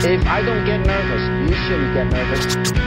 If I don't get nervous, you shouldn't get nervous.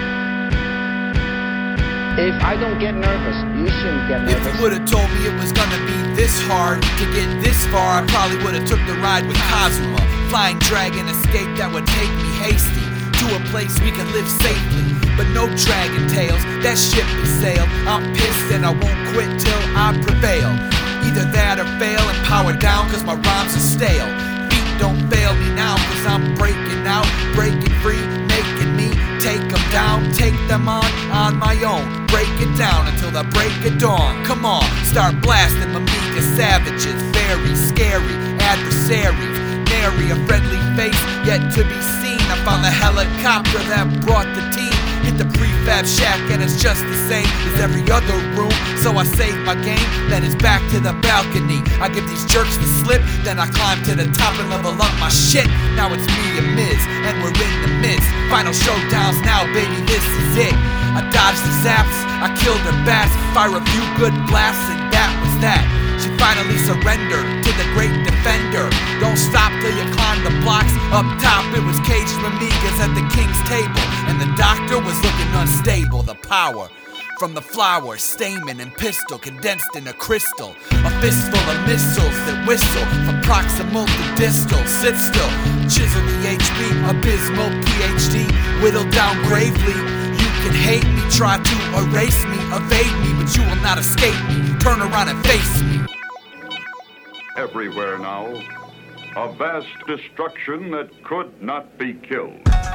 If I don't get nervous, you shouldn't get nervous. If you would've told me it was gonna be this hard to get this far, I probably would've took the ride with Kazuma. Flying dragon escape that would make me hasty to a place we can live safely. But no dragon tails, that ship has sailed. I'm pissed and I won't quit till I prevail. Either that or fail and power down cause my rhymes are stale. Feet don't fail me now cause I'm breaking out, breaking free, making me take them down, take them on my own. Break it down until the break of dawn. Come on, start blasting Mamiga savages, very scary adversaries. Nary a friendly face yet to be seen. I found the helicopter that brought the team. Hit the prefab shack and it's just the same as every other room. So I save my game, then it's back to the balcony. I give these jerks the slip, then I climb to the top and level up my shit. Now it's me and Miz, and we're in the midst. Final showdowns now, baby, this is it. I dodged the zaps, I killed her bats. Fire a few good blasts and that was that. She finally surrendered to the great defender. Don't stop till you climb the blocks. Up top it was caged Mamigas at the king's table, and the doctor was looking unstable. The power from the flower, stamen and pistol condensed in a crystal. A fistful of missiles that whistle from proximal to distal. Sit still, chisel the HB, abysmal PhD, whittled down gravely. You can hate me, try to erase me, evade me, but you will not escape me. Turn around and face me. Everywhere now, a vast destruction that could not be killed.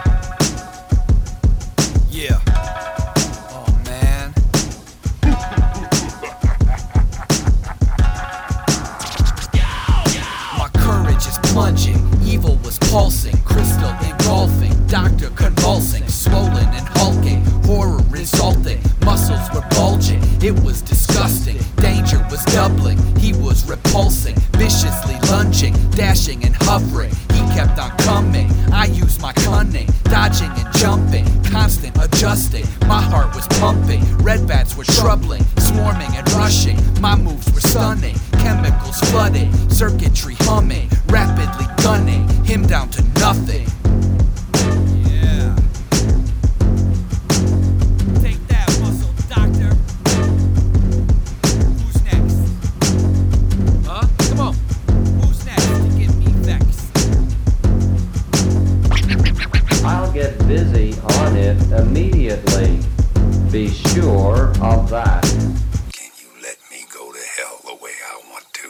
Yeah. Oh man. My courage is plunging, evil was pulsing, crystal engulfing, doctor convulsing, swollen and hulking, horror resulting, muscles were bulging, it was disgusting, danger was doubling, he was repulsing, viciously lunging, dashing and hovering, he kept on coming, I used my cunning, dodging and jumping, constant adjusting, my heart was pumping, red bats were troubling, swarming and rushing, my moves were stunning, chemicals flooding, circuitry humming, rapidly gunning, him down to nothing. Yeah. Take that, muscle doctor. Who's next? Huh? Come on. Who's next to get me vexed? I'll get busy on it immediately. Be sure of that. Can you let me go to hell the way I want to?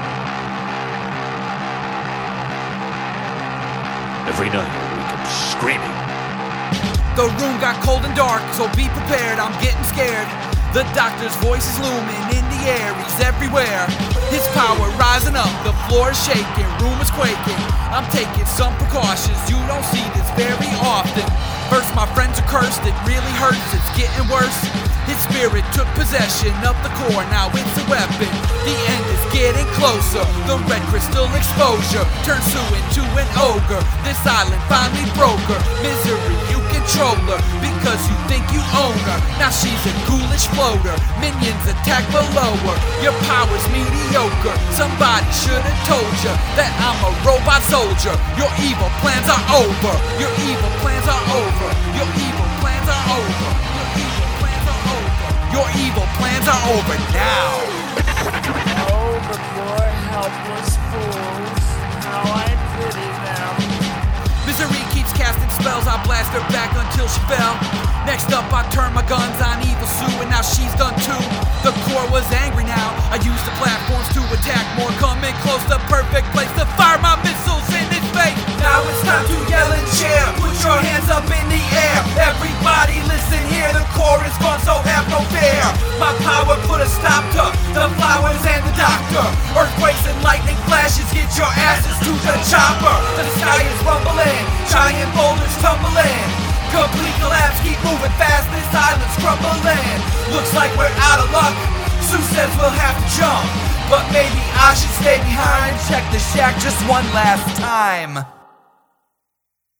Every night I wake up screaming. The room got cold and dark, so be prepared, I'm getting scared. The doctor's voice is looming in the air, he's everywhere. His power rising up, the floor is shaking, room is quaking. I'm taking some precautions, you don't see this very often. First my friends are cursed, it really hurts, it's getting worse. His spirit took possession of the core, now it's a weapon. The end is getting closer, the red crystal exposure turns Sue into an ogre. This island finally broke her, misery you control her, because you think you own her. Now she's a ghoulish floater, minions attack below her. Your power's mediocre, somebody should've told you that I'm a robot soldier. Your evil plans are over, your evil plans are over, your evil plans are over, your evil plans are over, your evil plans are over now. Oh, the poor helpless fools, how I pity them. Misery keeps casting spells, I blast her back until she fell. Next up I turn my guns on evil Sue, and now she's done too. The core was angry now, I used the platforms to attack more. Coming close, the perfect place to fire my missiles in his face. Now it's time to yell and cheer, put your hands up in the air. Everybody listen here, the core is gone, so have no fear. My power put a stop to the flowers and the doctor. Earthquakes and lightning flashes, get your asses to the chopper. The sky is rumbling, giant boulders tumbling. Complete collapse, keep moving fast, this island's crumbling. Looks like we're out of luck, Sue says we'll have to jump. But maybe I should stay behind, check the shack just one last time.